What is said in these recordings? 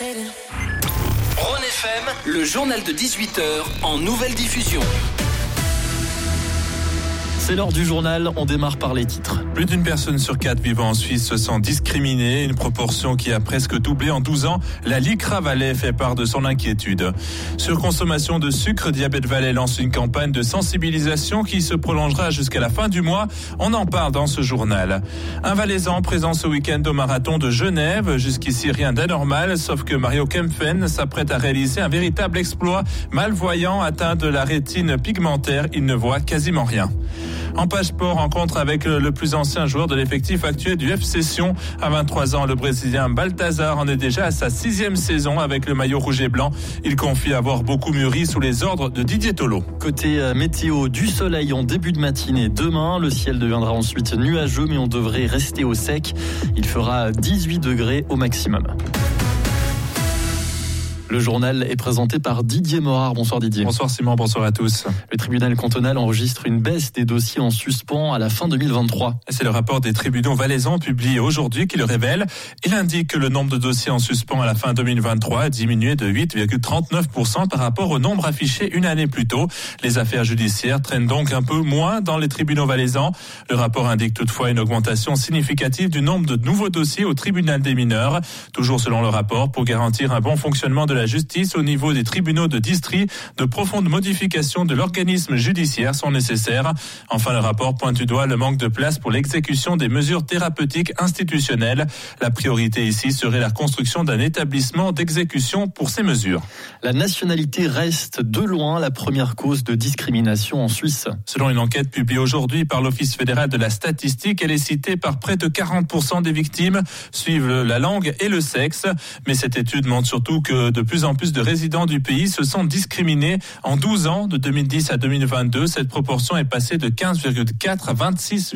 Rhône FM, le journal de 18h en nouvelle diffusion. C'est l'heure du journal, on démarre par les titres. Plus d'une personne sur 4 vivant en Suisse se sent discriminée, une proportion qui a presque doublé en 12 ans. La LICRA Valais fait part de son inquiétude. Sur consommation de sucre, Diabète Valais lance une campagne de sensibilisation qui se prolongera jusqu'à la fin du mois. On en parle dans ce journal. Un Valaisan présent ce week-end au marathon de Genève. Jusqu'ici, rien d'anormal, sauf que Mario Kempfen s'apprête à réaliser un véritable exploit. Malvoyant, atteint de la rétine pigmentaire, il ne voit quasiment rien. En page sport, rencontre avec le plus ancien joueur de l'effectif actuel du FC Sion. À 23 ans, le Brésilien Balthazar en est déjà à sa 6e saison avec le maillot rouge et blanc. Il confie avoir beaucoup mûri sous les ordres de Didier Tolo. Côté météo, du soleil en début de matinée demain. Le ciel deviendra ensuite nuageux, mais on devrait rester au sec. Il fera 18 degrés au maximum. Le journal est présenté par Didier Morard. Bonsoir Didier. Bonsoir Simon, bonsoir à tous. Le tribunal cantonal enregistre une baisse des dossiers en suspens à la fin 2023. C'est le rapport des tribunaux valaisans publié aujourd'hui qui le révèle. Il indique que le nombre de dossiers en suspens à la fin 2023 a diminué de 8,39% par rapport au nombre affiché une année plus tôt. Les affaires judiciaires traînent donc un peu moins dans les tribunaux valaisans. Le rapport indique toutefois une augmentation significative du nombre de nouveaux dossiers au tribunal des mineurs. Toujours selon le rapport, pour garantir un bon fonctionnement de la justice au niveau des tribunaux de district, de profondes modifications de l'organisme judiciaire sont nécessaires. Enfin, le rapport pointe du doigt le manque de place pour l'exécution des mesures thérapeutiques institutionnelles. La priorité ici serait la construction d'un établissement d'exécution pour ces mesures. La nationalité reste de loin la première cause de discrimination en Suisse. Selon une enquête publiée aujourd'hui par l'Office fédéral de la statistique, elle est citée par près de 40% des victimes, suivent la langue et le sexe. Mais cette étude montre surtout que de plus en plus de résidents du pays se sont discriminés. En 12 ans, de 2010 à 2022, cette proportion est passée de 15,4 à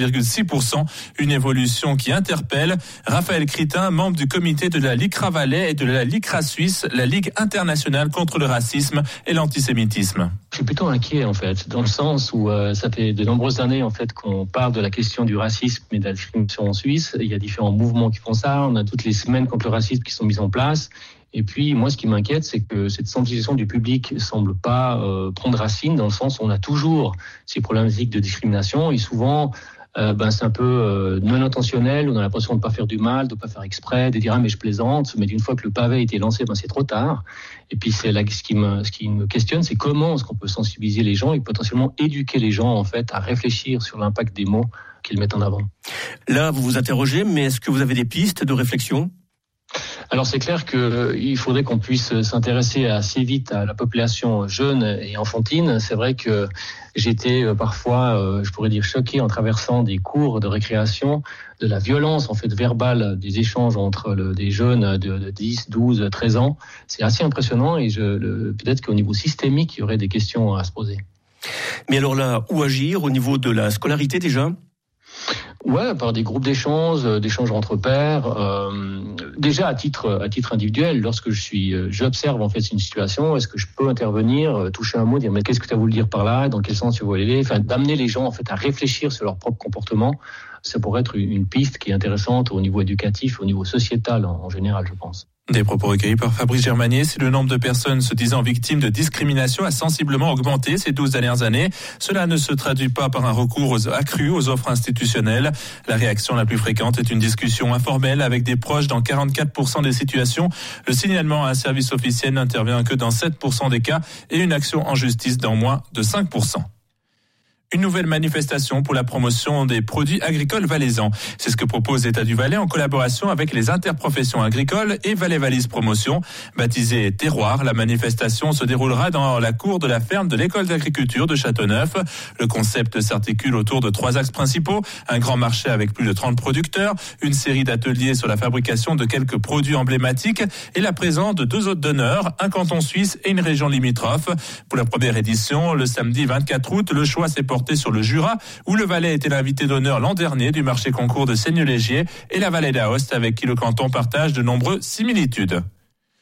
26,6%. Une évolution qui interpelle. Raphaël Critin, membre du comité de la LICRA Valais et de la LICRA Suisse, la Ligue internationale contre le racisme et l'antisémitisme. Je suis plutôt inquiet en fait, dans le sens où ça fait de nombreuses années en fait qu'on parle de la question du racisme et de la discrimination en Suisse. Il y a différents mouvements qui font ça. On a toutes les semaines contre le racisme qui sont mises en place. Et puis, moi, ce qui m'inquiète, c'est que cette sensibilisation du public semble pas prendre racine, dans le sens où on a toujours ces problématiques de discrimination et souvent, c'est un peu non intentionnel. On a l'impression de ne pas faire du mal, de ne pas faire exprès, de dire ah mais je plaisante. Mais d'une fois que le pavé a été lancé, c'est trop tard. Et puis c'est là ce qui me questionne, c'est comment est-ce qu'on peut sensibiliser les gens et potentiellement éduquer les gens en fait à réfléchir sur l'impact des mots qu'ils mettent en avant. Là, vous vous interrogez, mais est-ce que vous avez des pistes de réflexion ? Alors c'est clair qu'il faudrait qu'on puisse s'intéresser assez vite à la population jeune et enfantine. C'est vrai que j'étais parfois, je pourrais dire, choqué en traversant des cours de récréation de la violence en fait verbale des échanges entre des jeunes de 10, 12, 13 ans. C'est assez impressionnant et peut-être qu'au niveau systémique, il y aurait des questions à se poser. Mais alors là, où agir au niveau de la scolarité déjà ? Ouais, par des groupes d'échanges entre pairs. Déjà à titre individuel, lorsque j'observe en fait une situation, est-ce que je peux intervenir, toucher un mot, dire mais qu'est-ce que tu as voulu dire par là, dans quel sens tu veux aller, enfin d'amener les gens en fait à réfléchir sur leur propre comportement. Ça pourrait être une piste qui est intéressante au niveau éducatif, au niveau sociétal en général, je pense. Des propos recueillis par Fabrice Germanier. Si le nombre de personnes se disant victimes de discrimination a sensiblement augmenté ces 12 dernières années, cela ne se traduit pas par un recours accru aux offres institutionnelles. La réaction la plus fréquente est une discussion informelle avec des proches dans 44% des situations. Le signalement à un service officiel n'intervient que dans 7% des cas et une action en justice dans moins de 5%. Une nouvelle manifestation pour la promotion des produits agricoles valaisans. C'est ce que propose l'État du Valais en collaboration avec les interprofessions agricoles et Valais Valise Promotion. Baptisée Terroir, la manifestation se déroulera dans la cour de la ferme de l'école d'agriculture de Châteauneuf. Le concept s'articule autour de 3 axes principaux. Un grand marché avec plus de 30 producteurs, une série d'ateliers sur la fabrication de quelques produits emblématiques et la présence de 2 hôtes d'honneur, un canton suisse et une région limitrophe. Pour la première édition, le samedi 24 août, le choix s'est porté sur le Jura, où le Valais était l'invité d'honneur l'an dernier du marché concours de Seigneux-Légier, et la Vallée d'Aoste, avec qui le canton partage de nombreuses similitudes.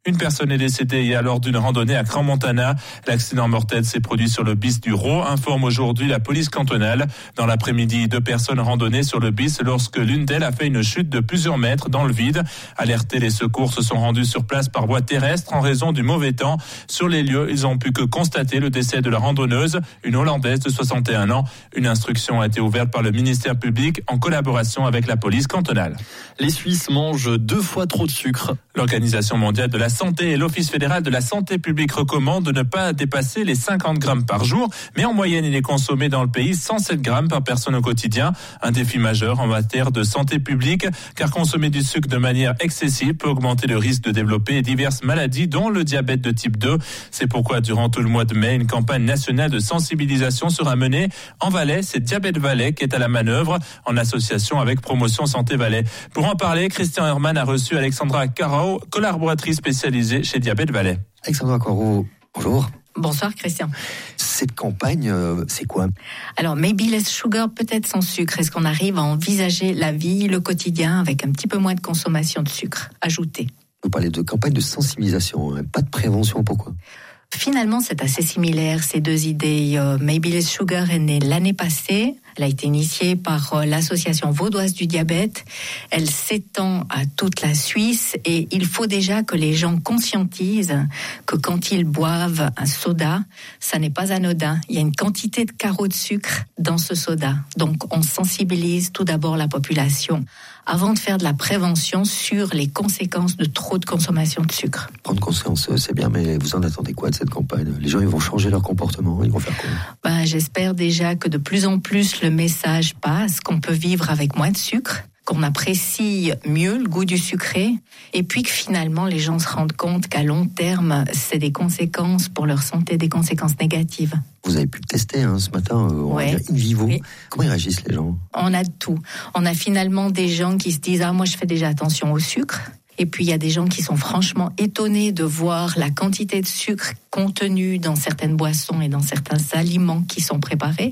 Une personne est décédée hier lors d'une randonnée à Crans-Montana. L'accident mortel s'est produit sur le bis du Rau, informe aujourd'hui la police cantonale. Dans l'après-midi, 2 personnes randonnaient sur le bis lorsque l'une d'elles a fait une chute de plusieurs mètres dans le vide. Alertés, les secours se sont rendus sur place par voie terrestre en raison du mauvais temps. Sur les lieux, ils ont pu que constater le décès de la randonneuse, une Hollandaise de 61 ans. Une instruction a été ouverte par le ministère public en collaboration avec la police cantonale. Les Suisses mangent 2 fois trop de sucre. L'Organisation mondiale de la santé et l'Office fédéral de la santé publique recommandent de ne pas dépasser les 50 grammes par jour, mais en moyenne, il est consommé dans le pays 107 grammes par personne au quotidien. Un défi majeur en matière de santé publique, car consommer du sucre de manière excessive peut augmenter le risque de développer diverses maladies, dont le diabète de type 2. C'est pourquoi, durant tout le mois de mai, une campagne nationale de sensibilisation sera menée en Valais. C'est Diabète Valais qui est à la manœuvre, en association avec Promotion Santé Valais. Pour en parler, Christian Herman a reçu Alexandra Caro, collaboratrice spécialisée chez Diabète Valais. Alexandra Caro, bonjour. Bonsoir Christian. Cette campagne, c'est quoi? Alors, Maybe Less Sugar, peut-être sans sucre. Est-ce qu'on arrive à envisager la vie, le quotidien, avec un petit peu moins de consommation de sucre ajouté? Vous parlez de campagne de sensibilisation, pas de prévention, pourquoi? Finalement, c'est assez similaire, ces 2 idées. Maybe Less Sugar est née l'année passée. Elle a été initiée par l'Association vaudoise du diabète. Elle s'étend à toute la Suisse et il faut déjà que les gens conscientisent que quand ils boivent un soda, ça n'est pas anodin. Il y a une quantité de carreaux de sucre dans ce soda. Donc, on sensibilise tout d'abord la population avant de faire de la prévention sur les conséquences de trop de consommation de sucre. Prendre conscience, c'est bien, mais vous en attendez quoi de cette campagne? Les gens, ils vont changer leur comportement, ils vont faire quoi? J'espère déjà que de plus en plus le message passe, qu'on peut vivre avec moins de sucre, qu'on apprécie mieux le goût du sucré, et puis que finalement les gens se rendent compte qu'à long terme, c'est des conséquences pour leur santé, des conséquences négatives. Vous avez pu le tester ce matin, on va dire in vivo. Oui. Comment ils réagissent les gens? On a de tout. On a finalement des gens qui se disent « Ah, moi je fais déjà attention au sucre ». Et puis il y a des gens qui sont franchement étonnés de voir la quantité de sucre contenue dans certaines boissons et dans certains aliments qui sont préparés.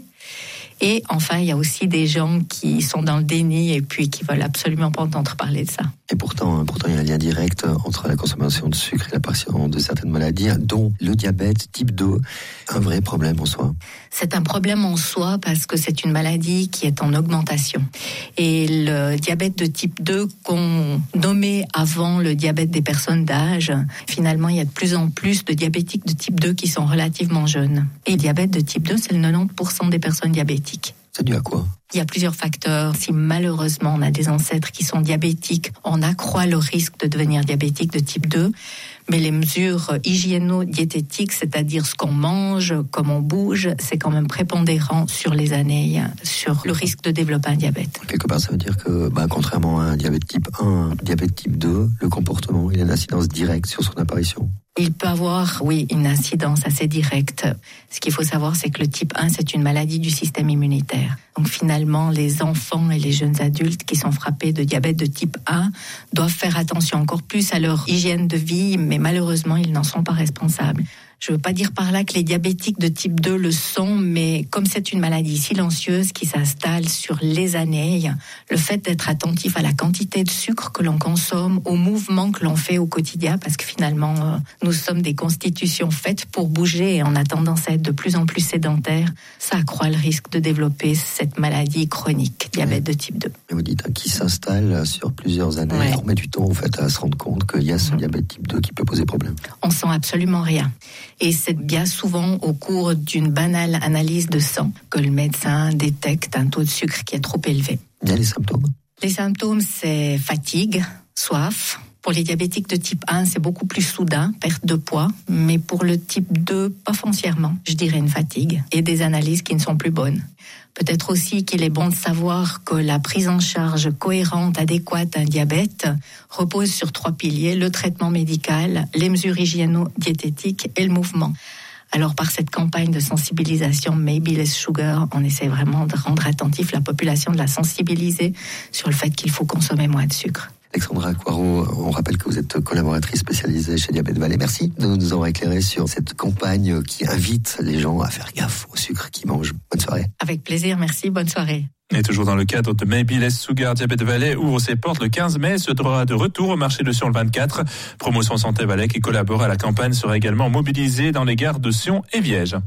Et enfin, il y a aussi des gens qui sont dans le déni et puis qui veulent absolument pas entendre parler de ça. Et pourtant, il y a un lien direct entre la consommation de sucre et l'apparition de certaines maladies, dont le diabète type 2, un vrai problème en soi. C'est un problème en soi parce que c'est une maladie qui est en augmentation. Et le diabète de type 2 qu'on nommait avant le diabète des personnes d'âge, finalement, il y a de plus en plus de diabétiques de type 2 qui sont relativement jeunes. Et le diabète de type 2, c'est le 90% des personnes diabétiques. C'est dû à quoi? Il y a plusieurs facteurs. Si malheureusement on a des ancêtres qui sont diabétiques, on accroît le risque de devenir diabétique de type 2. Mais les mesures hygiéno-diététiques, c'est-à-dire ce qu'on mange, comment on bouge, c'est quand même prépondérant sur les années, sur le risque de développer un diabète. Quelque part, ça veut dire que, contrairement à un diabète type 1, un diabète type 2, le comportement, il a une incidence directe sur son apparition. Il peut avoir, oui, une incidence assez directe. Ce qu'il faut savoir, c'est que le type 1, c'est une maladie du système immunitaire. Donc finalement, les enfants et les jeunes adultes qui sont frappés de diabète de type 1 doivent faire attention encore plus à leur hygiène de vie, mais malheureusement, ils n'en sont pas responsables. Je ne veux pas dire par là que les diabétiques de type 2 le sont, mais comme c'est une maladie silencieuse qui s'installe sur les années, le fait d'être attentif à la quantité de sucre que l'on consomme, au mouvement que l'on fait au quotidien, parce que finalement, nous sommes des constitutions faites pour bouger et on a tendance à être de plus en plus sédentaires, ça accroît le risque de développer cette maladie chronique, diabète de type 2. Et vous dites qui s'installe sur plusieurs années, ouais. On met du temps en fait à se rendre compte qu'il y a ce diabète type 2 qui peut poser problème. On sent absolument rien. Et c'est bien souvent au cours d'une banale analyse de sang que le médecin détecte un taux de sucre qui est trop élevé. Il y a les symptômes? Les symptômes, c'est fatigue, soif. Pour les diabétiques de type 1, c'est beaucoup plus soudain, perte de poids. Mais pour le type 2, pas foncièrement. Je dirais une fatigue et des analyses qui ne sont plus bonnes. Peut-être aussi qu'il est bon de savoir que la prise en charge cohérente, adéquate d'un diabète repose sur 3 piliers, le traitement médical, les mesures hygiéno-diététiques et le mouvement. Alors par cette campagne de sensibilisation Maybe Less Sugar, on essaie vraiment de rendre attentif la population, de la sensibiliser sur le fait qu'il faut consommer moins de sucre. Alexandra Coirot, on rappelle que vous êtes collaboratrice spécialisée chez Diabète Valais. Merci de nous avoir éclairé sur cette campagne qui invite les gens à faire gaffe au sucre qu'ils mangent. Bonne soirée. Avec plaisir, merci, bonne soirée. Et toujours dans le cadre de Maybe Less Sugar, Diabète Valais ouvre ses portes le 15 mai, sera de retour au marché de Sion le 24. Promotion Santé Valais qui collabore à la campagne sera également mobilisée dans les gares de Sion et Viège.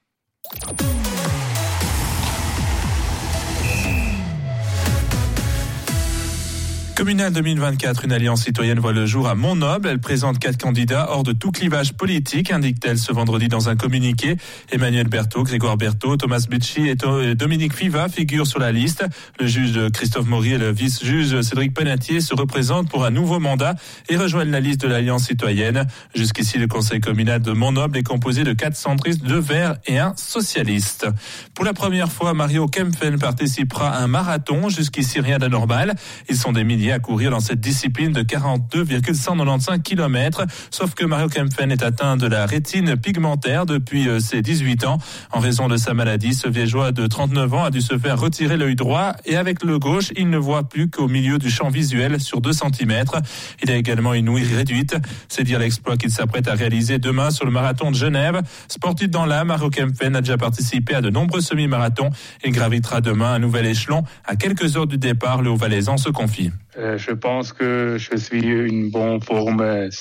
Communale 2024, une alliance citoyenne voit le jour à Montnoble. Elle présente 4 candidats hors de tout clivage politique, indique-t-elle ce vendredi dans un communiqué. Emmanuel Berthaud, Grégoire Berthaud, Thomas Bicci et Dominique Fiva figurent sur la liste. Le juge Christophe Maury et le vice-juge Cédric Pennatier se représentent pour un nouveau mandat et rejoignent la liste de l'alliance citoyenne. Jusqu'ici, le conseil communal de Montnoble est composé de 4 centristes, 2 verts et 1 socialiste. Pour la première fois, Mario Kempfen participera à un marathon. Jusqu'ici, rien d'anormal. Ils sont des milliers à courir dans cette discipline de 42,195 km. Sauf que Mario Kempfen est atteint de la rétine pigmentaire depuis ses 18 ans. En raison de sa maladie, ce viégeois de 39 ans a dû se faire retirer l'œil droit et avec le gauche, il ne voit plus qu'au milieu du champ visuel sur 2 cm. Il a également une ouïe réduite. C'est dire l'exploit qu'il s'apprête à réaliser demain sur le marathon de Genève. Sportif dans l'âme, Mario Kempfen a déjà participé à de nombreux semi-marathons. Il gravitera demain un nouvel échelon. À quelques heures du départ, le Haut-Valaisan se confie. Je pense que je suis une bonne forme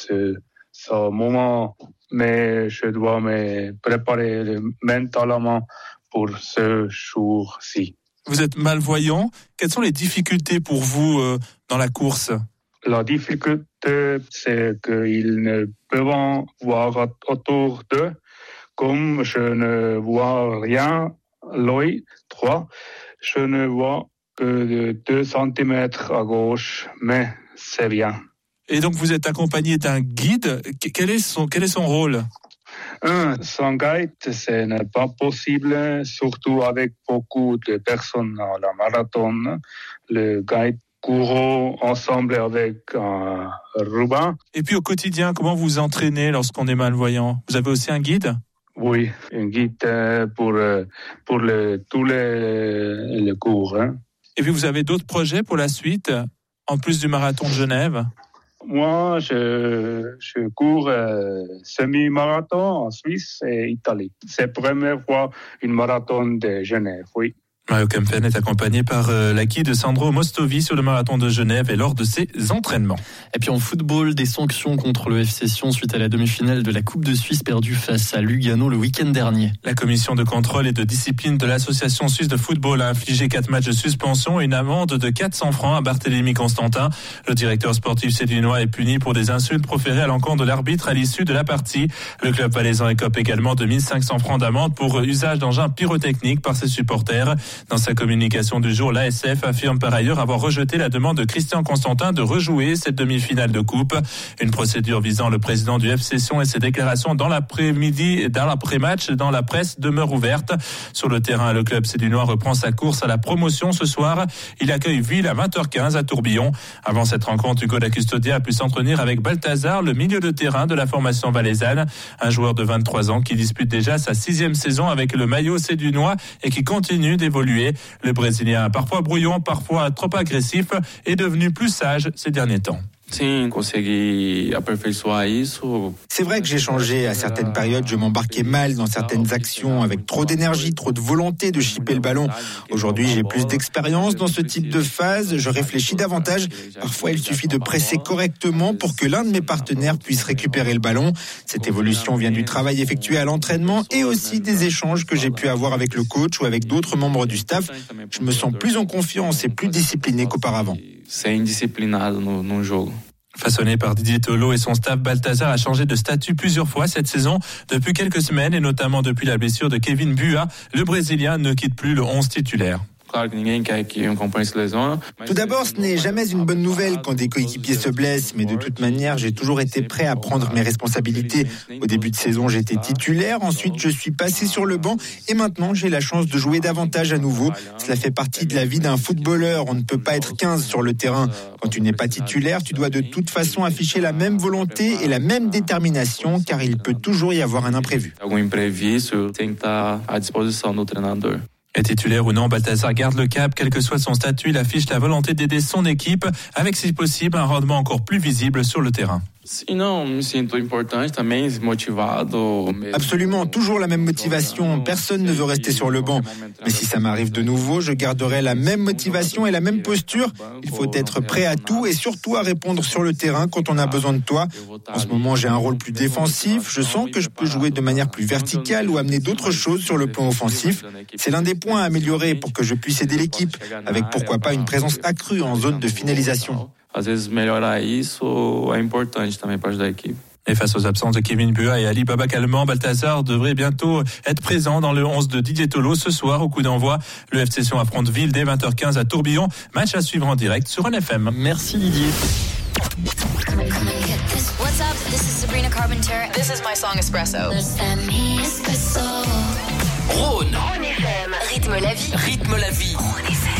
ce moment, mais je dois me préparer mentalement pour ce jour-ci. Vous êtes malvoyant. Quelles sont les difficultés pour vous dans la course ? La difficulté, c'est qu'ils ne peuvent voir autour d'eux. Comme je ne vois rien, l'œil droit, je ne vois que de 2 centimètres à gauche, mais c'est bien. Et donc vous êtes accompagné d'un guide. Quel est son rôle ? Sans guide, ce n'est pas possible, surtout avec beaucoup de personnes à la marathon. Le guide court ensemble avec un ruban. Et puis au quotidien, comment vous vous entraînez lorsqu'on est malvoyant ? Vous avez aussi un guide ? Oui, un guide pour tous les cours. Et puis vous avez d'autres projets pour la suite, en plus du marathon de Genève ? Moi, je cours semi-marathon en Suisse et Italie. C'est la première fois une marathon de Genève, oui. Mario Kempfen est accompagné par la guide Sandro Mostovi sur le marathon de Genève et lors de ses entraînements. Et puis en football, des sanctions contre le FC Sion suite à la demi-finale de la Coupe de Suisse perdue face à Lugano le week-end dernier. La commission de contrôle et de discipline de l'Association suisse de football a infligé 4 matchs de suspension et une amende de 400 francs à Barthélémy Constantin. Le directeur sportif sédunois est puni pour des insultes proférées à l'encontre de l'arbitre à l'issue de la partie. Le club valaisan écope également de 1500 francs d'amende pour usage d'engins pyrotechniques par ses supporters. Dans sa communication du jour, l'ASF affirme par ailleurs avoir rejeté la demande de Christian Constantin de rejouer cette demi-finale de coupe. Une procédure visant le président du FC Sion et ses déclarations dans l'après-midi, dans l'après-match, dans la presse demeure ouverte. Sur le terrain, le club sédunois reprend sa course à la promotion ce soir. Il accueille Ville à 20h15 à Tourbillon. Avant cette rencontre, Hugo da Custodia a pu s'entretenir avec Balthazar, le milieu de terrain de la formation valaisanne. Un joueur de 23 ans qui dispute déjà sa 6e saison avec le maillot sédunois et qui continue d'évoluer. Le Brésilien, parfois brouillon, parfois trop agressif, est devenu plus sage ces derniers temps. C'est vrai que j'ai changé. À certaines périodes, je m'embarquais mal dans certaines actions, avec trop d'énergie, trop de volonté de chipper le ballon. Aujourd'hui, j'ai plus d'expérience dans ce type de phase. Je réfléchis davantage. Parfois, il suffit de presser correctement pour que l'un de mes partenaires puisse récupérer le ballon. Cette évolution vient du travail effectué à l'entraînement et aussi des échanges que j'ai pu avoir avec le coach ou avec d'autres membres du staff. Je me sens plus en confiance et plus discipliné qu'auparavant. Façonné par Didier Tolo et son staff, Balthazar a changé de statut plusieurs fois cette saison. Depuis quelques semaines et notamment depuis la blessure de Kevin Bua, le Brésilien ne quitte plus le 11 titulaire. Tout d'abord, ce n'est jamais une bonne nouvelle quand des coéquipiers se blessent, mais de toute manière, j'ai toujours été prêt à prendre mes responsabilités. Au début de saison, j'étais titulaire, ensuite je suis passé sur le banc et maintenant j'ai la chance de jouer davantage à nouveau. Cela fait partie de la vie d'un footballeur, on ne peut pas être 15 sur le terrain. Quand tu n'es pas titulaire, tu dois de toute façon afficher la même volonté et la même détermination, car il peut toujours y avoir un imprévu. Et titulaire ou non, Balthazar garde le cap. Quel que soit son statut, il affiche la volonté d'aider son équipe avec, si possible, un rendement encore plus visible sur le terrain. Absolument, toujours la même motivation. Personne ne veut rester sur le banc. Mais si ça m'arrive de nouveau, je garderai la même motivation et la même posture. Il faut être prêt à tout et surtout à répondre sur le terrain quand on a besoin de toi. En ce moment, j'ai un rôle plus défensif. Je sens que je peux jouer de manière plus verticale ou amener d'autres choses sur le plan offensif. C'est l'un des points à améliorer pour que je puisse aider l'équipe, avec pourquoi pas une présence accrue en zone de finalisation. Et face aux absences de Kevin Bua et Ali Baba Kalman, Balthazar devrait bientôt être présent dans le 11 de Didier Tolo ce soir au coup d'envoi. Le FC Sion affronte Ville dès 20h15 à Tourbillon. Match à suivre en direct sur RNFM. Merci Didier. What's up? This is Sabrina Carpenter. This is my song Espresso. Rhône. Rythme la vie. Rythme la vie. Rhône FM.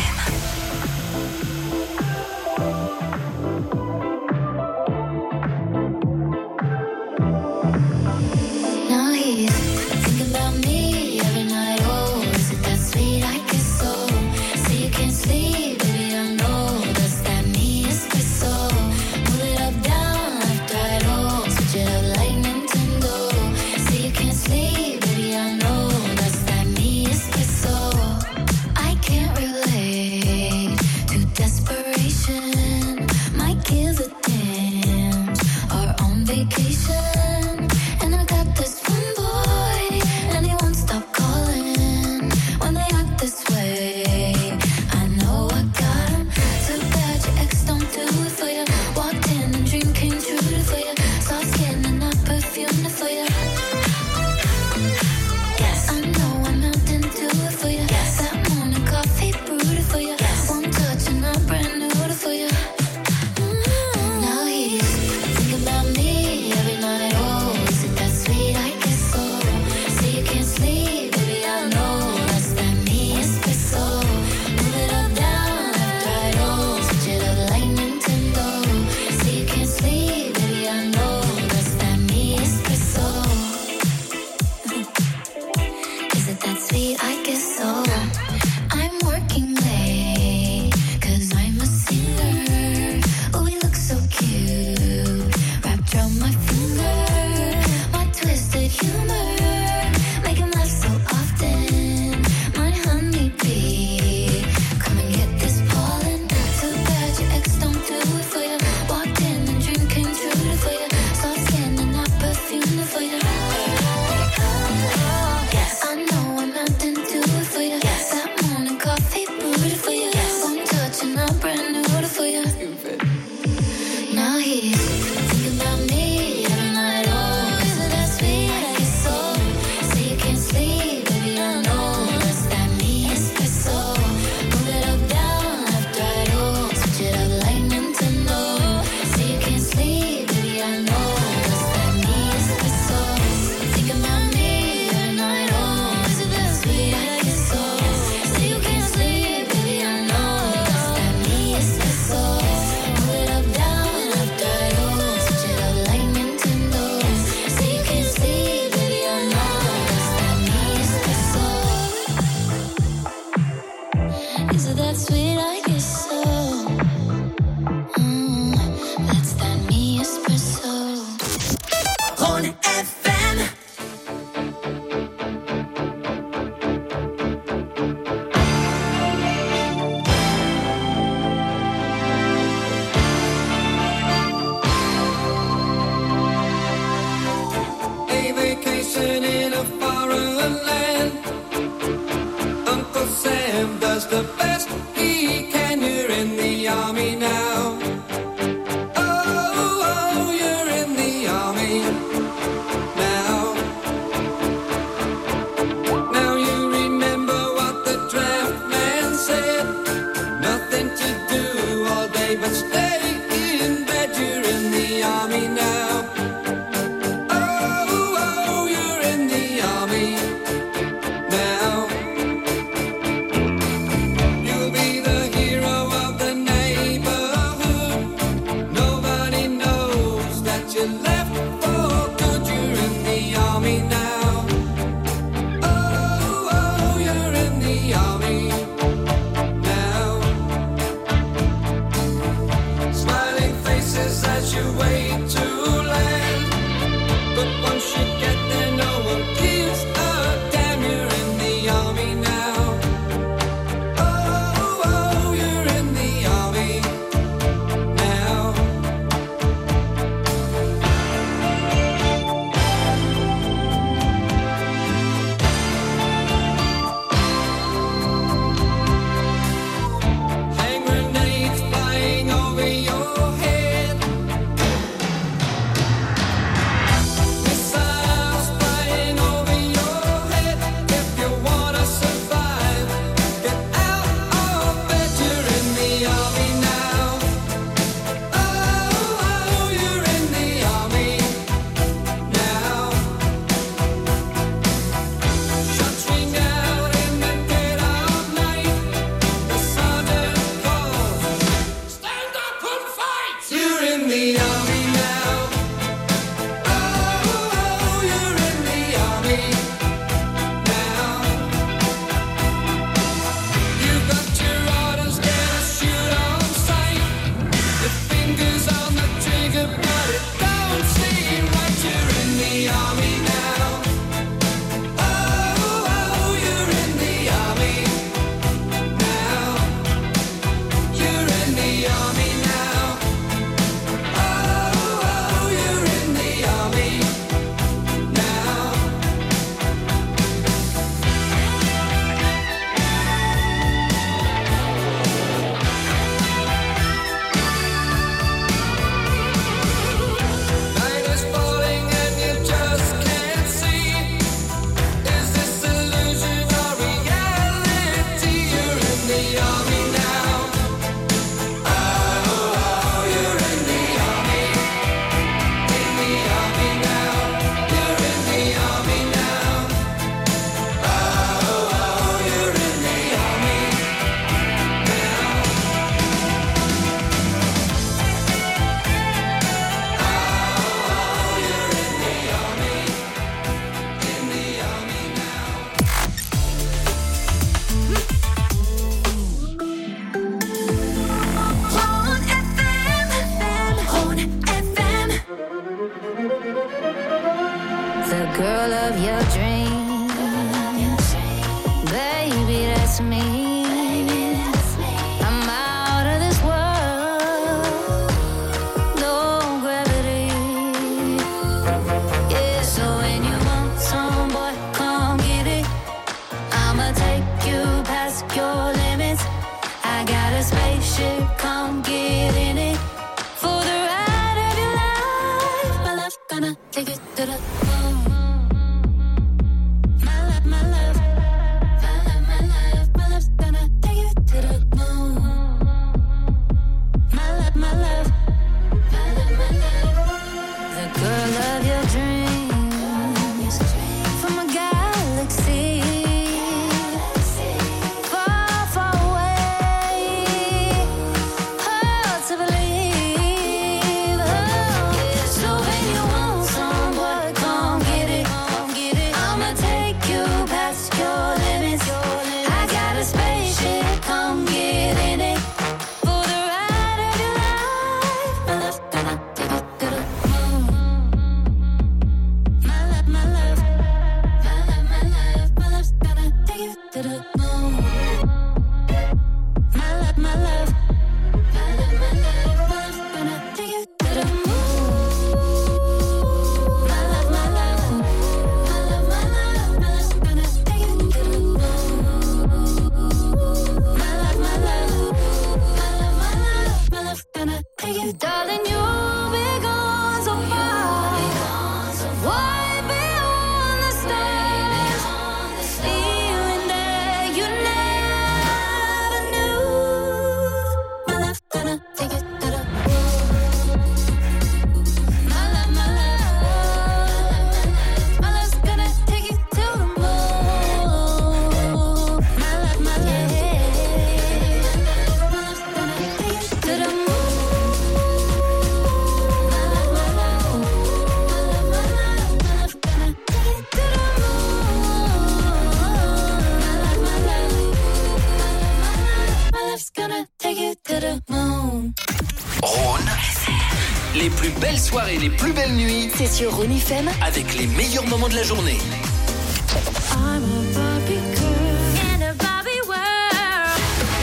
Les plus belles soirées, les plus belles nuits. C'est sur Rouge FM. Avec les meilleurs moments de la journée. I'm a Barbie girl in a Barbie world.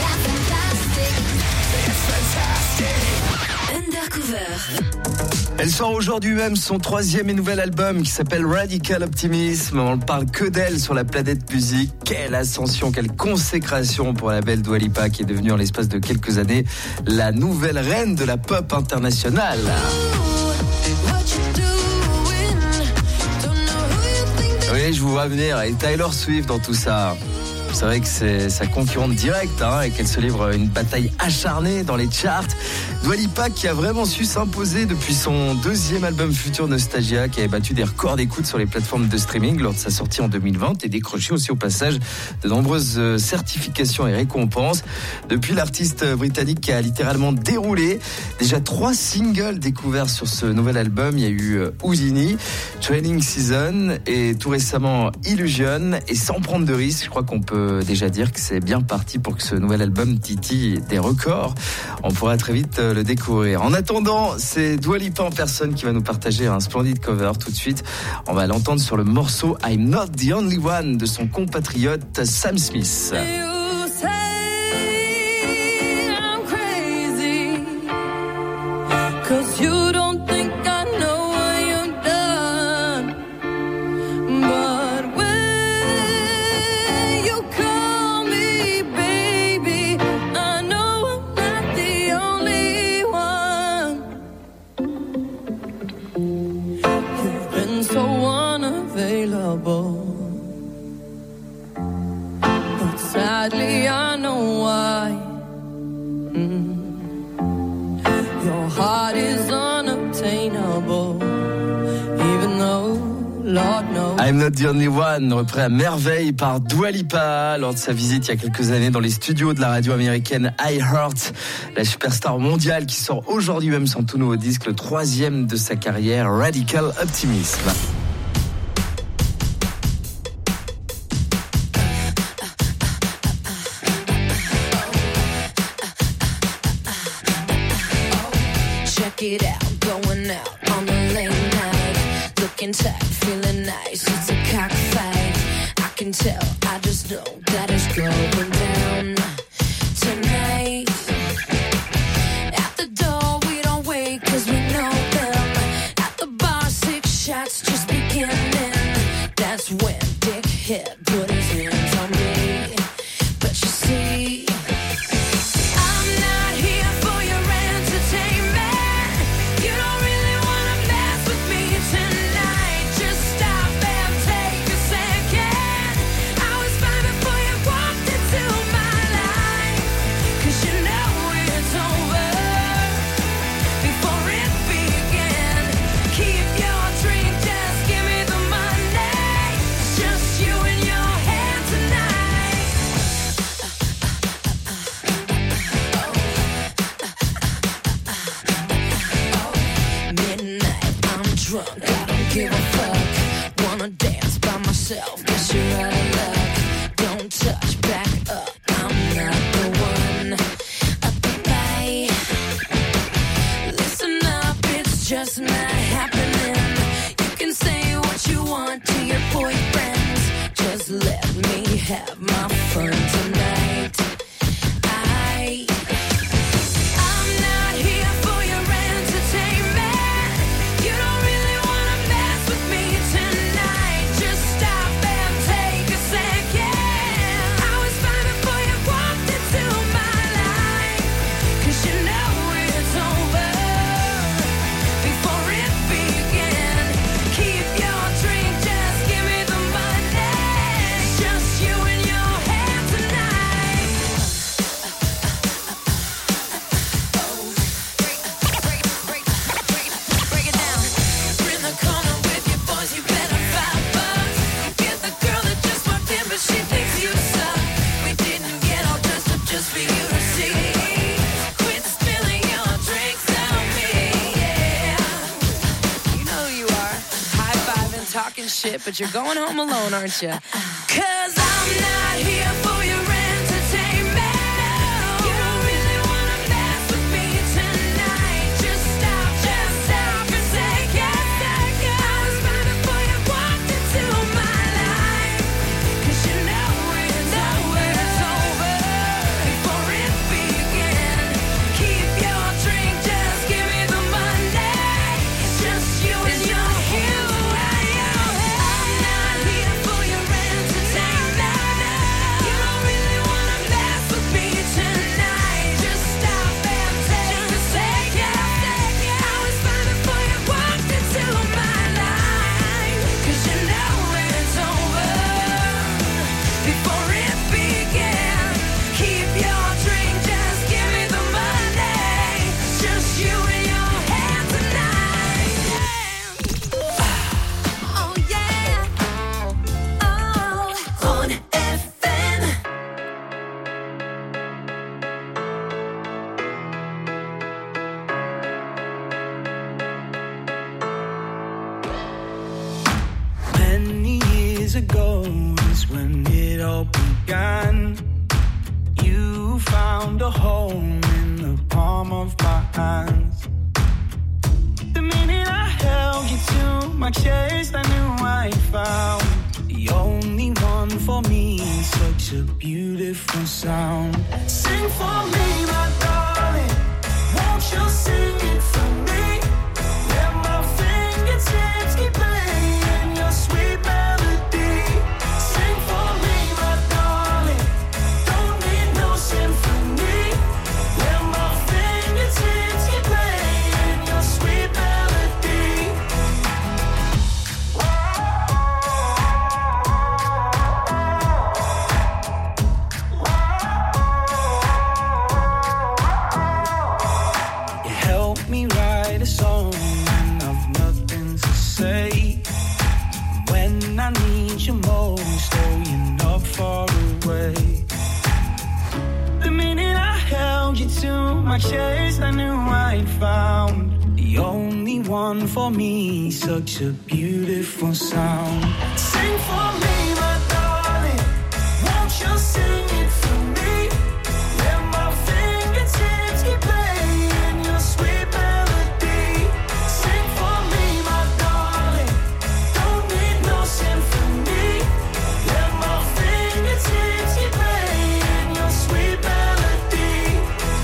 Undercover. Elle sort aujourd'hui même son 3e et nouvel album qui s'appelle Radical Optimism. On ne parle que d'elle sur la planète musique. Quelle ascension, quelle consécration pour la belle Dua Lipa qui est devenue en l'espace de quelques années la nouvelle reine de la pop internationale. Oui, je vous vois venir. Et Taylor Swift dans tout ça. C'est vrai que c'est sa concurrente directe et qu'elle se livre une bataille acharnée dans les charts. Dua Lipa qui a vraiment su s'imposer depuis son 2e album Future Nostalgia, qui avait battu des records d'écoute sur les plateformes de streaming lors de sa sortie en 2020 et décroché aussi au passage de nombreuses certifications et récompenses. Depuis, l'artiste britannique qui a littéralement déroulé déjà 3 singles découverts sur ce nouvel album. Il y a eu Houdini, Training Season et tout récemment Illusion. Et sans prendre de risques, je crois qu'on peut déjà dire que c'est bien parti pour que ce nouvel album titille des records. On pourra très vite le découvrir. En attendant, c'est Dua Lipa en personne qui va nous partager un splendide cover. Tout de suite, on va l'entendre sur le morceau I'm Not the Only One de son compatriote Sam Smith. Sadly, I know why. Your heart is unobtainable, even though Lord knows. I'm Not the Only One, repris à merveille par Dua Lipa lors de sa visite il y a quelques années dans les studios de la radio américaine iHeart. La superstar mondiale qui sort aujourd'hui même son tout nouveau disque, le 3e de sa carrière, Radical Optimism. It out, going out on a late night, looking tight, feeling nice. It's a cockfight. I can tell, I just know that it's going down tonight. At the door, we don't wait 'cause we know them. At the bar, 6 shots just beginning. That's when Dickhead put his hands on me. But you see, I'm not here for your entertainment. You don't really wanna mess with me tonight. Just stop and take a second. I was fine before you walked into my life. 'Cause you know it's over before it began. Keep your drink, just give me the money. It's just you and your hand tonight. Midnight, I'm drunk, I don't give a fuck. Wanna dance by myself, guess you're out of luck. Don't touch, back up, I'm not the one. Bye. Listen up, it's just not happening. You can say what you want to your boyfriends. Just let me have my fun tonight. I'm not here for your entertainment. You don't really wanna mess with me tonight. Just stop and take a second. I was fine before you walked into my life. 'Cause you know it's over before it began. Keep your drink, just give me the money. It's just you and your hand tonight. Break it down. We're in the corner with your boys, you better fight us. Get the girl that just walked in, but she thinks you suck. We didn't get all dressed up just for you to see. Quit spilling your drinks on me, yeah. You know who you are, high-fiving, talking shit, but you're going home alone, aren't you? 'Cause I'm not here for your entertainment. You don't really wanna mess with me tonight. Just stop, just ago is when it all began. You found a home in the palm of my hands. The minute I held you to my chest, I knew I found the only one for me. Such a beautiful sound. Sing for me, my darling. Won't you sing it for me? Let my fingertips keep playing your sweet melody. Sing for me, my darling. Don't need no symphony. Let my fingertips keep playing your sweet melody. You help me write a song when I've nothing to say. When I need you most, oh, you're not far away. The minute I held you to my chest, I knew I'd found the only one for me. Such a beautiful sound. Sing for me, my darling. Won't you sing it for me? Let my fingertips keep playing your sweet melody. Sing for me, my darling. Don't need no symphony. Let my fingertips keep playing your sweet melody.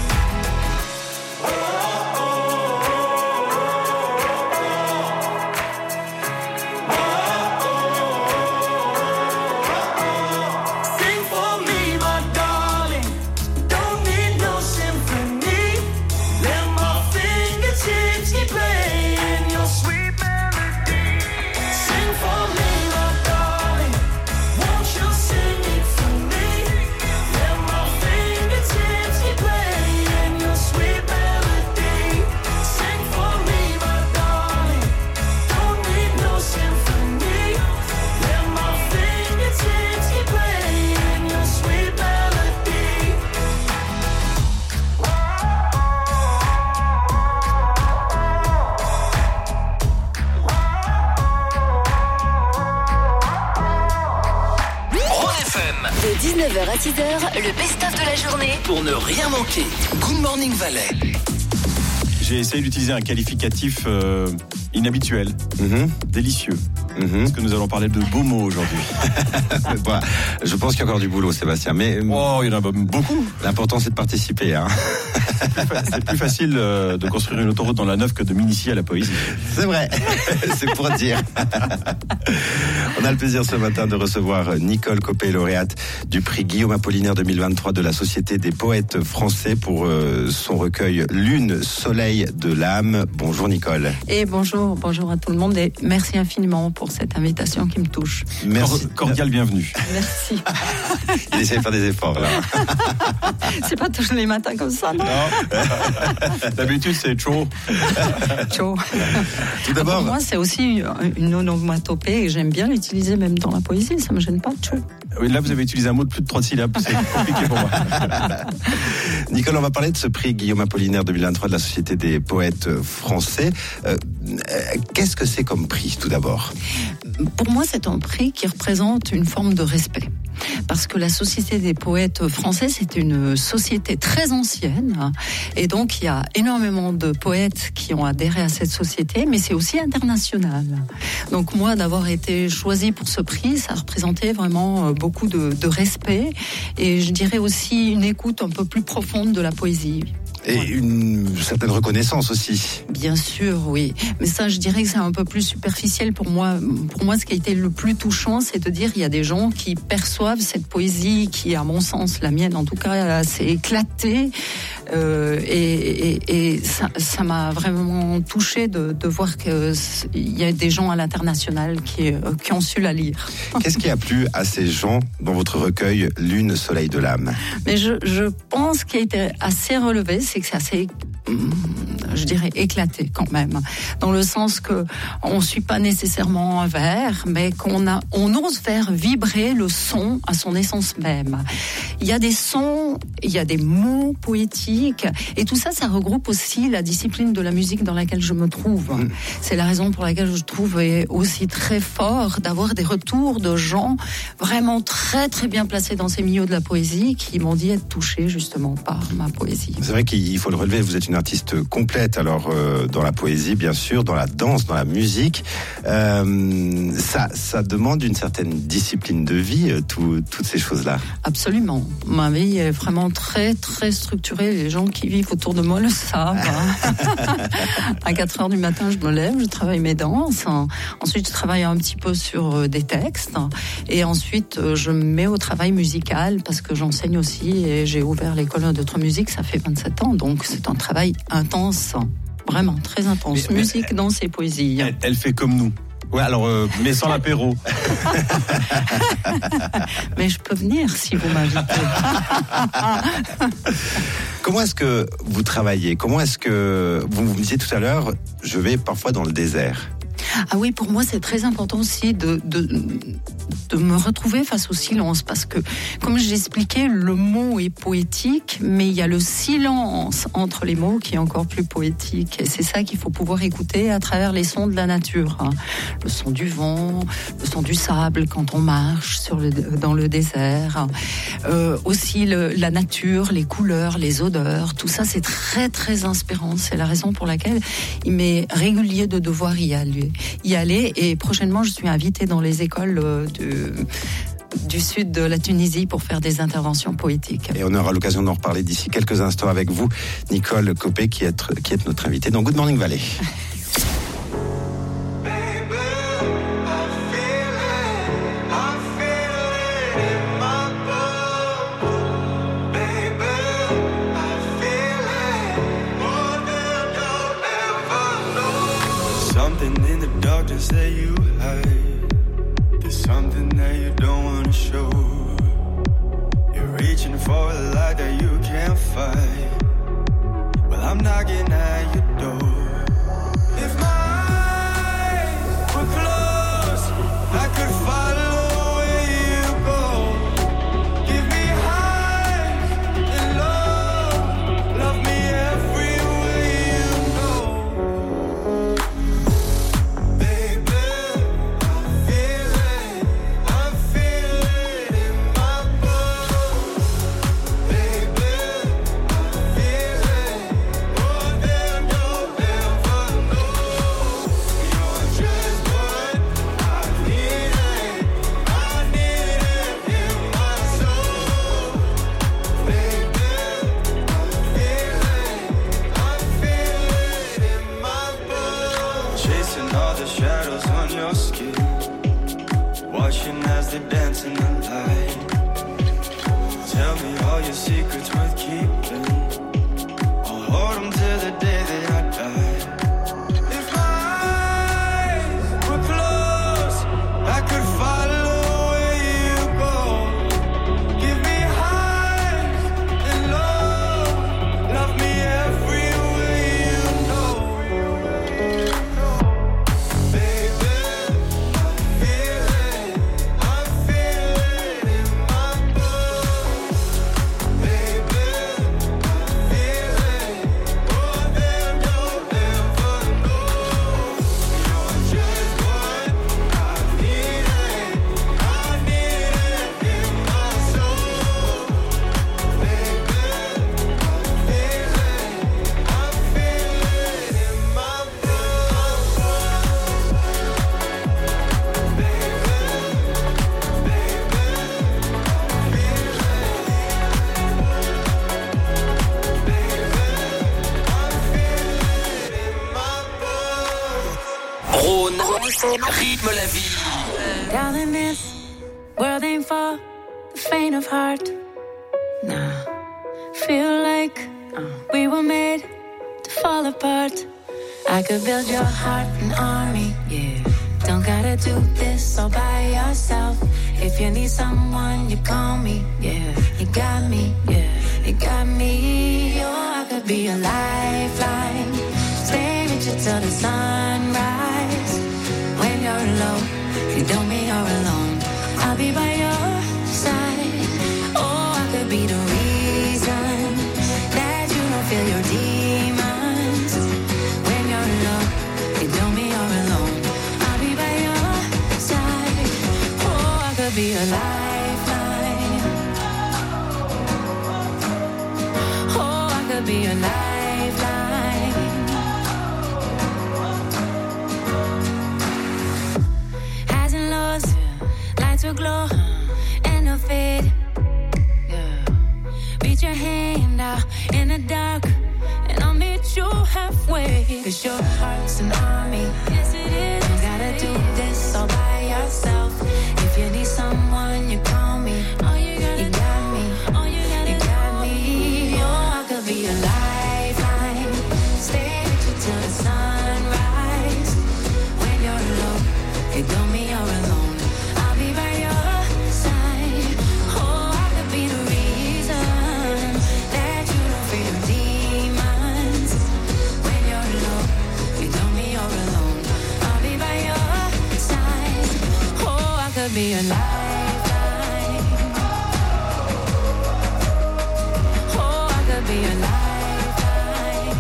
Sing for me, my darling. Don't need no symphony. Let my fingertips keep playing your sweet melody. Sing for me, my darling. Won't you sing it for me? Let my fingertips keep playing your sweet melody. Sing for me, my darling. Don't need no symphony. Let my fingertips keep playing your sweet melody. Rhône FM, De 19h à 6h, le best-of de la journée. pour ne rien manquer. Good Morning Valais. J'ai essayé d'utiliser un qualificatif inhabituel, délicieux. Parce que nous allons parler de beaux mots aujourd'hui. Bah, je pense qu'il y a encore du boulot, Sébastien. Mais il y en a beaucoup. L'important, c'est de participer. Hein. C'est plus facile de construire une autoroute dans la Neuve que de m'initier à la poésie. C'est vrai, c'est pour dire. On a le plaisir ce matin de recevoir Nicole Copé, lauréate du prix Guillaume Apollinaire 2023 de la Société des poètes français pour son recueil Lune, Soleil de l'âme. Bonjour Nicole. Et bonjour à tout le monde et merci infiniment pour cette invitation qui me touche. Merci. Cordial bienvenue. Merci. Il essaie de faire des efforts là. C'est pas tous les matins comme ça, non? D'habitude c'est chaud. Chaud. Tout d'abord. Pour moi c'est aussi une onomatopée et j'aime bien l'utiliser même dans la poésie, ça me gêne pas. Chaud. Oui, là vous avez utilisé un mot de plus de 3 syllabes, c'est compliqué pour moi. Nicole, on va parler de ce prix Guillaume Apollinaire 2023 de la Société des poètes français. Qu'est-ce que c'est comme prix tout d'abord? Pour moi c'est un prix qui représente une forme de respect. Parce que la Société des poètes français, c'est une société très ancienne. Et donc, il y a énormément de poètes qui ont adhéré à cette société, mais c'est aussi international. Donc, moi, d'avoir été choisie pour ce prix, ça représentait vraiment beaucoup de respect. Et je dirais aussi une écoute un peu plus profonde de la poésie. Et une certaine reconnaissance aussi. Bien sûr, oui. Mais ça, je dirais que c'est un peu plus superficiel pour moi. Pour moi, ce qui a été le plus touchant, c'est de dire qu'il y a des gens qui perçoivent cette poésie qui, à mon sens, la mienne en tout cas, s'est éclatée. Et ça m'a vraiment touchée de voir qu'il y a des gens à l'international qui ont su la lire. Qu'est-ce qui a plu à ces gens dans votre recueil Lune, Soleil de l'âme? Mais je pense qu'il a été assez relevé, c'est que c'est assez je dirais éclaté quand même, dans le sens que on suit pas nécessairement un vers, mais on ose faire vibrer le son à son essence même. Il y a des sons, il y a des mots poétiques, et tout ça, ça regroupe aussi la discipline de la musique dans laquelle je me trouve. C'est la raison pour laquelle je trouve aussi très fort d'avoir des retours de gens vraiment très très bien placés dans ces milieux de la poésie qui m'ont dit être touchés justement par ma poésie. C'est vrai qu'il faut le relever, vous êtes une artiste complète, alors dans la poésie bien sûr, dans la danse, dans la musique. Ça demande une certaine discipline de vie, toutes ces choses-là. Absolument. Ma vie est vraiment très très structurée. Les gens qui vivent autour de moi le savent. À 4h du matin, je me lève, je travaille mes danses. Ensuite, je travaille un petit peu sur des textes. Et ensuite, je me mets au travail musical parce que j'enseigne aussi et j'ai ouvert l'école d'autres musiques, ça fait 27 ans. Donc, c'est un travail intense. Vraiment, très intense. Musique, danse et poésie. Elle fait comme nous. Ouais, alors, mais sans l'apéro. Mais je peux venir si vous m'invitez. Comment est-ce que vous travaillez ? Comment est-ce que vous me disiez tout à l'heure, je vais parfois dans le désert ? Ah oui, pour moi, c'est très important aussi de me retrouver face au silence, parce que, comme j'expliquais, le mot est poétique, mais il y a le silence entre les mots qui est encore plus poétique. Et c'est ça qu'il faut pouvoir écouter à travers les sons de la nature. Le son du vent, le son du sable quand on marche dans le désert. Aussi la nature, les couleurs, les odeurs, tout ça, c'est très, très inspirant. C'est la raison pour laquelle il m'est régulier de devoir y aller. Et prochainement, je suis invitée dans les écoles du sud de la Tunisie pour faire des interventions poétiques. Et on aura l'occasion d'en reparler d'ici quelques instants avec vous, Nicole Copé, qui est notre invitée dans Good Morning Valley. That you hide, there's something that you don't want to show. You're reaching for a light that you can't fight. Well, I'm knocking at your door. If my eyes were closed, I could follow where you go. Give me highs and lows, love me everywhere you go. Rythme la vie. Darling, this world ain't for the faint of heart. Nah, feel like we were made to fall apart. I could build your heart an army, yeah. Don't gotta do this all by yourself. If you need someone, you call me, yeah. You got me, yeah. You got me, oh, I could be a lifeline. with you till the sunrise. When you're alone, you tell me you're alone. I'll be by your side. Oh, I could be the reason that you don't feel your demons. When you're alone, you tell me you're alone. I'll be by your side. Oh, I could be a lifeline. Oh, I could be a lifeline. Highs and lows, lights will glow and they'll fade. Reach your hand out in the dark and I'll meet you halfway. 'Cause your heart's an army. Yes, it is. You gotta do this all by yourself. If you need someone, you call me. You got me. You got me. Oh, I could be a lifeline. Stay with you till the sunrise. When you're alone, you tell me you're alone. I'll be by your side. Oh, I could be the reason that you don't feel your demons. When you're alone, you tell me you're alone. I'll be by your side. Oh, I could be a lifeline. Oh, I could be a lifeline.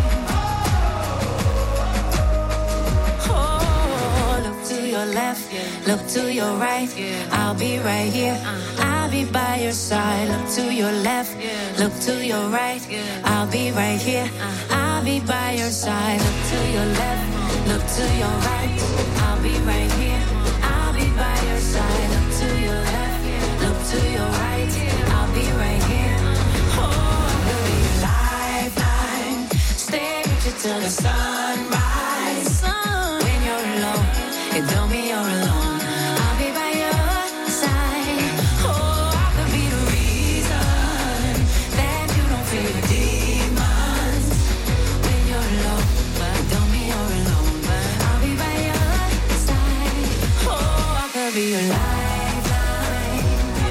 Oh, look to your left, look to your right. I'll be right here. I'll be by your side. Look to your left, look to your right. I'll be right here. I'll be by your side. Look to your left, look to your right. I'll be right here. I'll be by your side. Look to your left, look to your right. I'll be right here. Oh, I could be a lifeline. Stay with you till the sunrise. When you're alone, you tell me you're alone. I'll be by your side. Oh, I could be the reason that you don't feel your demons. When you're alone, you tell me you're alone. I'll be by your side. Oh, I could be a lifeline.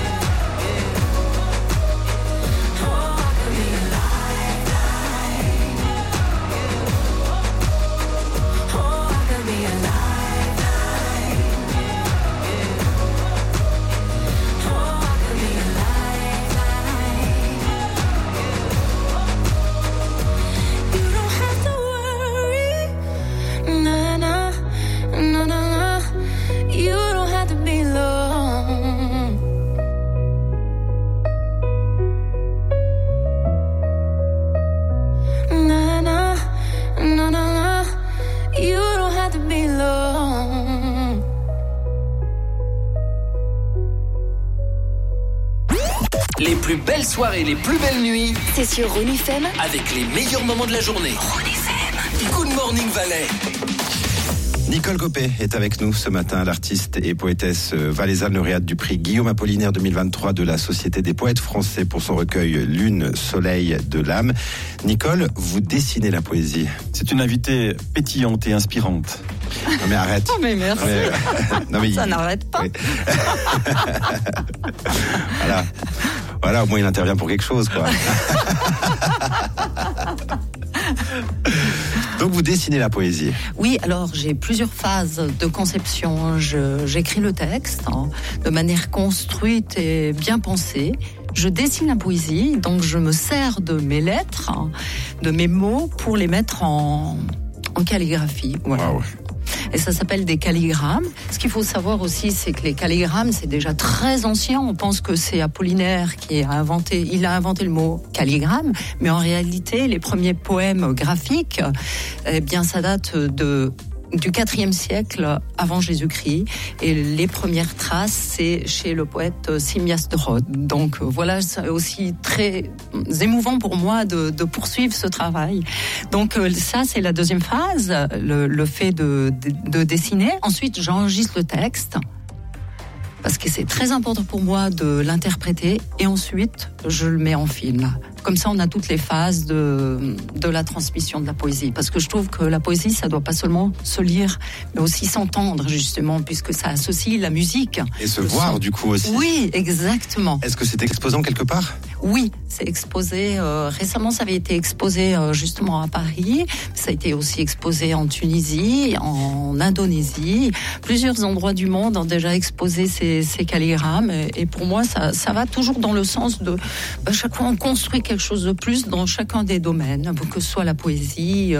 Oh, I could be a lifeline. Oh, I could be a lifeline. Oh, I could be a lifeline. You don't have to worry. Nah, nah, nah, nah, nah. You don't have to be alone. Nah, nah, nah, nah, nah. You don't have to be alone. Les plus belles soirées, les plus belles nuits, C'est sur Rouge FM. avec les meilleurs moments de la journée. Good Morning Valais. Nicole Copé est avec nous ce matin, l'artiste et poétesse valaisanne lauréate du prix Guillaume Apollinaire 2023 de la Société des poètes français pour son recueil Lune, Soleil de l'âme. Nicole, vous dessinez la poésie. C'est une invitée pétillante et inspirante. Non mais arrête. Oh, mais merci. Non, mais Ça n'arrête pas. Oui. Voilà, au moins il intervient pour quelque chose, quoi. Donc vous dessinez la poésie. Oui, alors j'ai plusieurs phases de conception. J'écris le texte de manière construite et bien pensée. Je dessine la poésie, donc je me sers de mes lettres, de mes mots pour les mettre en calligraphie. Voilà. Wow. Et ça s'appelle des calligrammes. Ce qu'il faut savoir aussi, c'est que les calligrammes, c'est déjà très ancien. On pense que c'est Apollinaire qui a inventé le mot calligramme, mais en réalité, les premiers poèmes graphiques, eh bien, ça date du IVe siècle avant Jésus-Christ, et les premières traces, c'est chez le poète Simmias de Rhodes. Donc voilà, c'est aussi très émouvant pour moi de poursuivre ce travail. Donc ça, c'est la deuxième phase, le fait de dessiner. Ensuite, j'enregistre le texte, parce que c'est très important pour moi de l'interpréter, et ensuite, je le mets en film. Comme ça, on a toutes les phases de la transmission de la poésie. Parce que je trouve que la poésie, ça doit pas seulement se lire, mais aussi s'entendre, justement, puisque ça associe la musique. Et se voir, du coup, aussi. Oui, exactement. Est-ce que c'est exposant quelque part ? Oui, c'est exposé. Récemment, ça avait été exposé justement à Paris. Ça a été aussi exposé en Tunisie, en Indonésie. Plusieurs endroits du monde ont déjà exposé ces calligrammes. Et pour moi, ça va toujours dans le sens de chaque fois on construit quelque chose de plus dans chacun des domaines, que ce soit la poésie,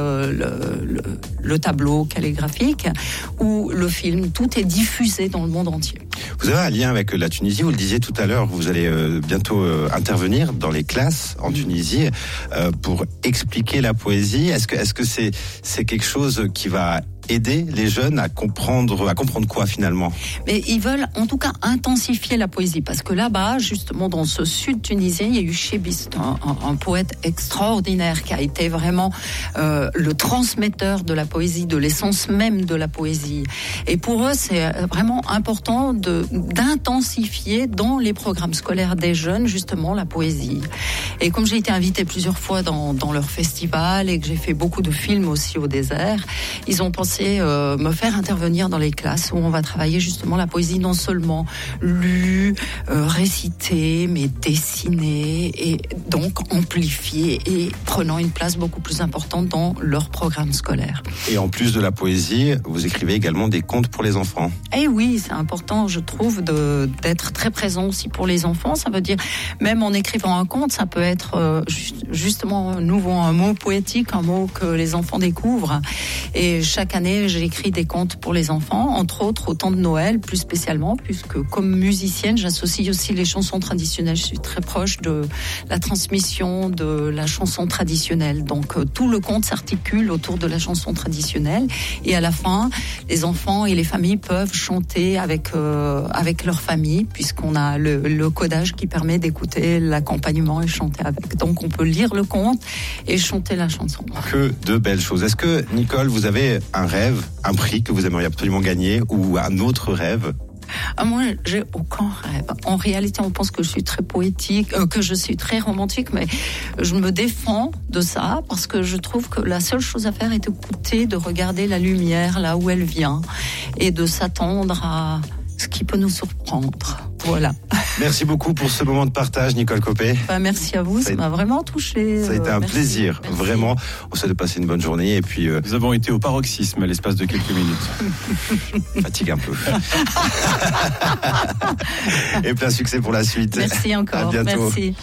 le tableau calligraphique ou le film. Tout est diffusé dans le monde entier. Vous avez un lien avec la Tunisie, vous le disiez tout à l'heure, vous allez bientôt intervenir dans les classes en Tunisie pour expliquer la poésie. Est-ce que c'est quelque chose qui va aider les jeunes à comprendre quoi finalement? Mais ils veulent en tout cas intensifier la poésie, parce que là-bas, justement dans ce sud tunisien, il y a eu Chébiste, un poète extraordinaire qui a été vraiment le transmetteur de la poésie, de l'essence même de la poésie. Et pour eux, c'est vraiment important d'intensifier dans les programmes scolaires des jeunes justement la poésie. Et comme j'ai été invitée plusieurs fois dans leur festival et que j'ai fait beaucoup de films aussi au désert, ils ont pensé me faire intervenir dans les classes où on va travailler justement la poésie, non seulement lue, récitée, mais dessinée et donc amplifiée et prenant une place beaucoup plus importante dans leur programme scolaire. Et en plus de la poésie, vous écrivez également des contes pour les enfants. Eh oui, c'est important, je trouve, d'être très présent aussi pour les enfants. Ça veut dire, même en écrivant un conte, ça peut être justement un mot poétique, un mot que les enfants découvrent. Et chaque année, j'écris des contes pour les enfants, entre autres au temps de Noël, plus spécialement, puisque comme musicienne, j'associe aussi les chansons traditionnelles. Je suis très proche de la transmission de la chanson traditionnelle. Donc tout le conte s'articule autour de la chanson traditionnelle. Et à la fin, les enfants et les familles peuvent chanter avec leur famille, puisqu'on a le codage qui permet d'écouter l'accompagnement et chanter avec. Donc on peut lire le conte et chanter la chanson. Que de belles choses. Est-ce que, Nicole, vous avez un rêve, un prix que vous aimeriez absolument gagner ou un autre rêve? Moi, j'ai aucun rêve. En réalité, on pense que je suis très poétique, que je suis très romantique, mais je me défends de ça parce que je trouve que la seule chose à faire est d'écouter, de regarder la lumière là où elle vient et de s'attendre à ce qui peut nous surprendre. Voilà. Merci beaucoup pour ce moment de partage, Nicole Copé. Merci à vous, ça m'a vraiment touché. Ça a été un plaisir, vraiment. On souhaite de passer une bonne journée et puis. Nous avons été au paroxysme à l'espace de quelques minutes. Fatigue un peu. Et plein succès pour la suite. Merci encore. À bientôt. Merci.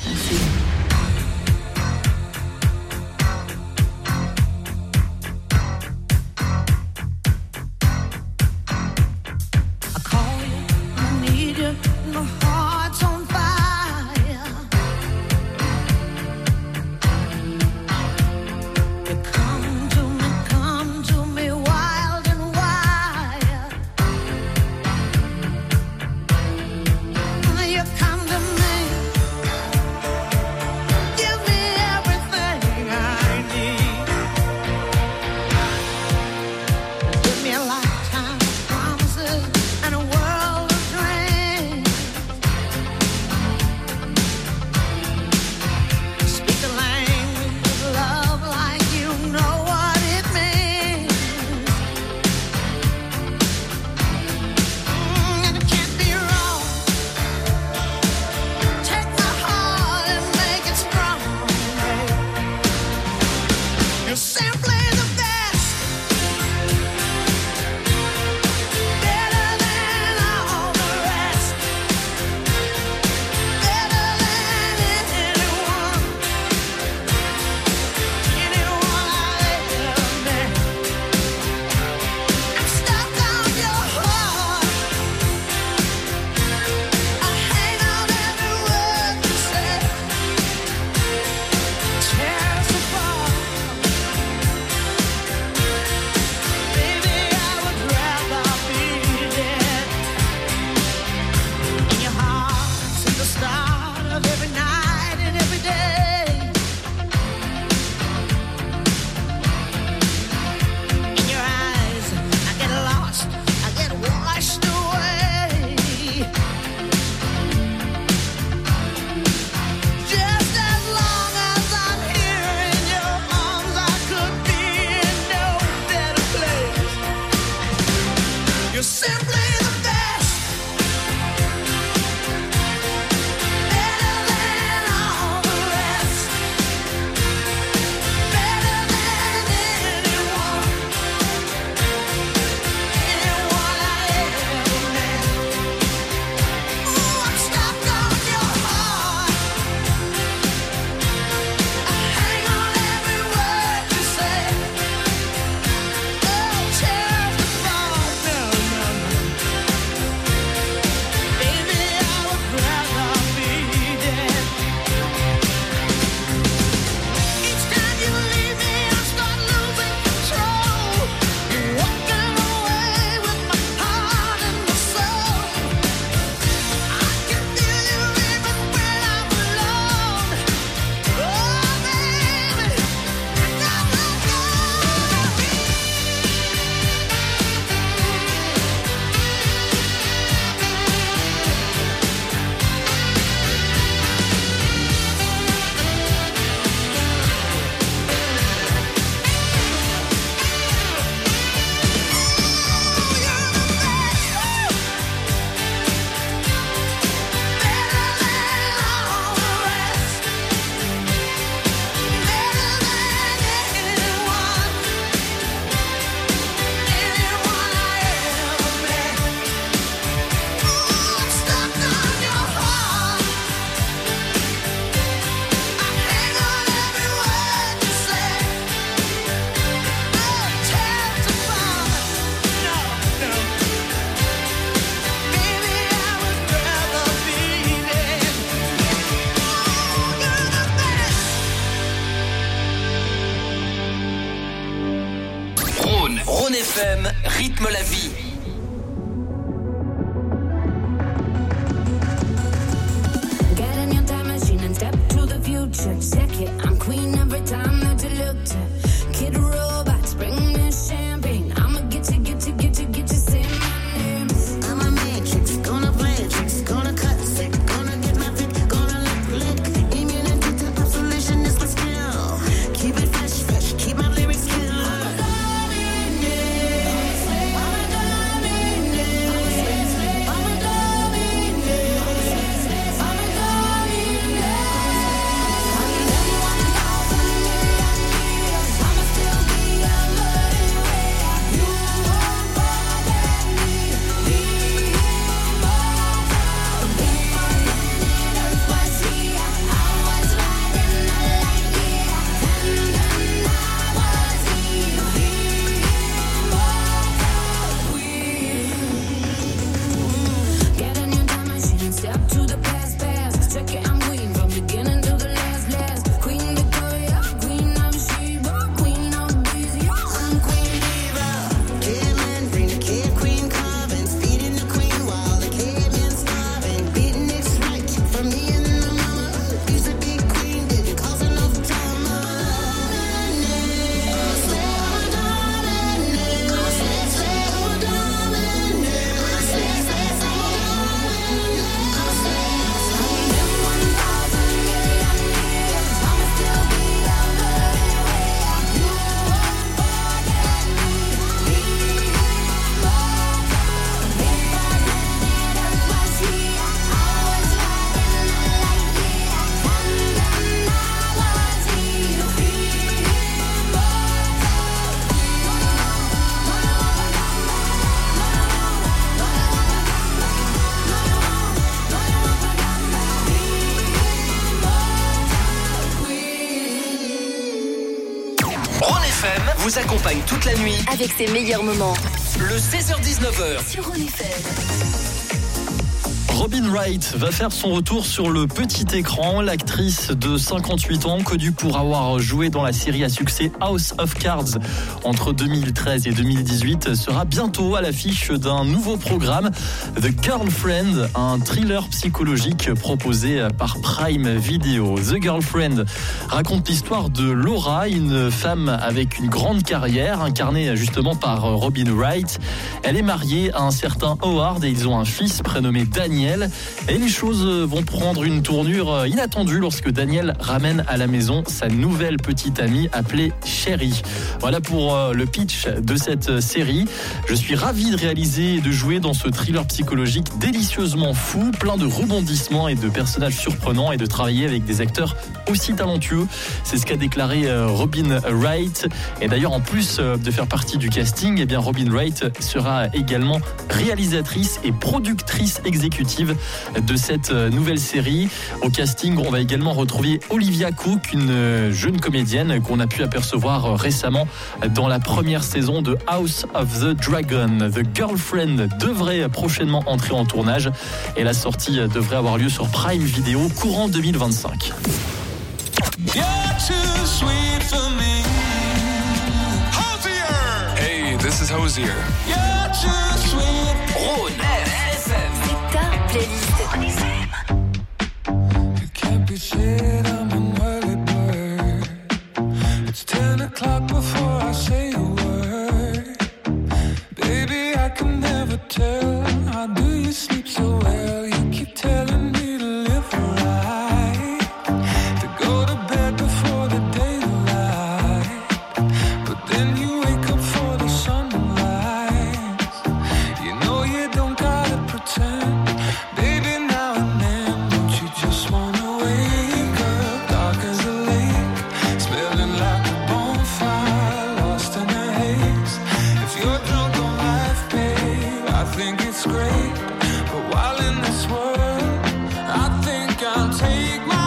rythme la vie. Get in your time machine and step to the future. Check it, I'm queen every time that you look to. Kid robots, bring me champagne. I'ma get you, say my name. I'm a matrix, gonna play tricks, gonna cut sick, gonna get my fit, gonna lick. Immunity to isolation is my skill. Keep it fresh, keep my lyrics kill. Vous accompagne toute la nuit avec ses meilleurs moments. Le 16h-19h sur Ron FM. Robin Wright va faire son retour sur le petit écran. L'actrice de 58 ans, connue pour avoir joué dans la série à succès House of Cards entre 2013 et 2018, sera bientôt à l'affiche d'un nouveau programme, The Girlfriend, un thriller psychologique proposé par Prime Video. The Girlfriend raconte l'histoire de Laura, une femme avec une grande carrière, incarnée justement par Robin Wright. Elle est mariée à un certain Howard et ils ont un fils prénommé Daniel. Et les choses vont prendre une tournure inattendue lorsque Daniel ramène à la maison sa nouvelle petite amie appelée Sherry. Voilà pour le pitch de cette série. Je suis ravi de réaliser et de jouer dans ce thriller psychologique délicieusement fou, plein de rebondissements et de personnages surprenants, et de travailler avec des acteurs aussi talentueux. C'est ce qu'a déclaré Robin Wright. Et d'ailleurs, en plus de faire partie du casting, eh bien Robin Wright sera également réalisatrice et productrice exécutive de cette nouvelle série. Au casting, on va également retrouver Olivia Cooke, une jeune comédienne qu'on a pu apercevoir récemment dans la première saison de House of the Dragon. The Girlfriend devrait prochainement entrer en tournage et la sortie devrait avoir lieu sur Prime Video courant 2025. You're too sweet for me. Hosier. Hey, this is Hosier. You're too sweet. Ron FM. C'est ta playlist. You can't be shit, I'm an early bird. It's 10 o'clock before I say a word. Baby, I can never tell. How do you sleep so well? You keep telling me to live right. Go to bed before the daylight, but then you wake up for the sunrise. You know you don't gotta pretend, baby. Now and then, don't you just wanna wake up dark as a lake, smelling like a bonfire, lost in a haze. If you're drunk on life, babe, I think it's great. But while in this world, I think I'll take my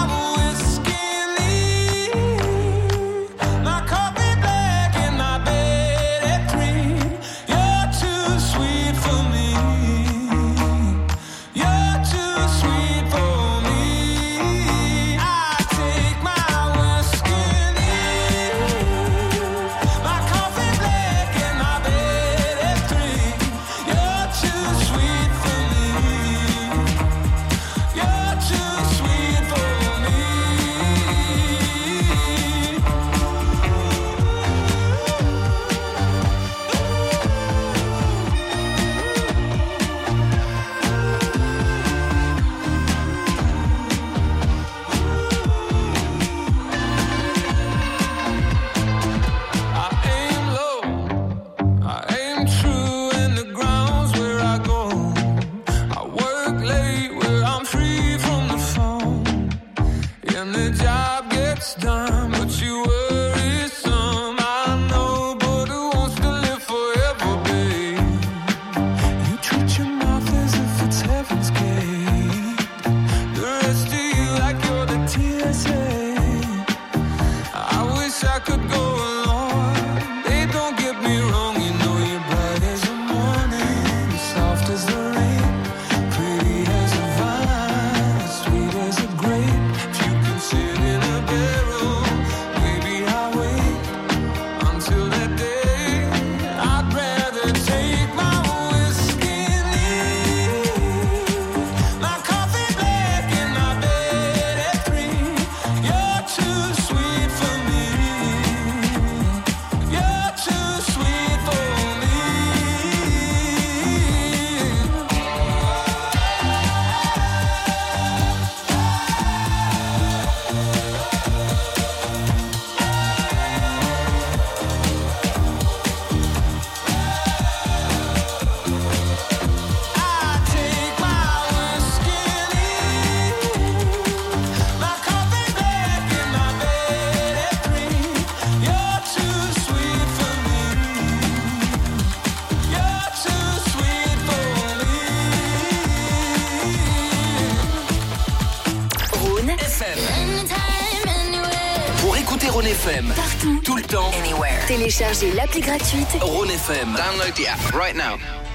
Rhône FM. Partout. Tout le temps. Anywhere. Téléchargez l'appli gratuite Rhône FM. Download the app right now.